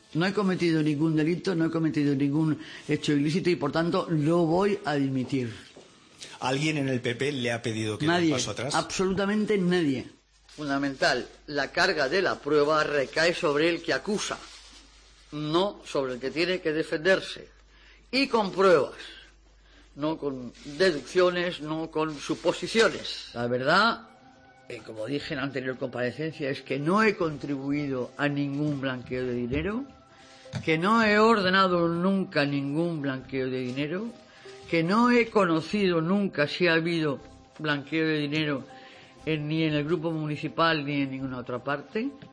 No he cometido ningún delito, no he cometido ningún hecho ilícito y, por tanto, lo voy a dimitir. ¿Alguien en el PP le ha pedido que dé un paso atrás? Absolutamente nadie. Fundamental, la carga de la prueba recae sobre el que acusa, no sobre el que tiene que defenderse. Y con pruebas, no con deducciones, no con suposiciones. La verdad, como dije en la anterior comparecencia, es que no he contribuido a ningún blanqueo de dinero, que no he ordenado nunca ningún blanqueo de dinero, que no he conocido nunca si ha habido blanqueo de dinero ni en el grupo municipal ni en ninguna otra parte.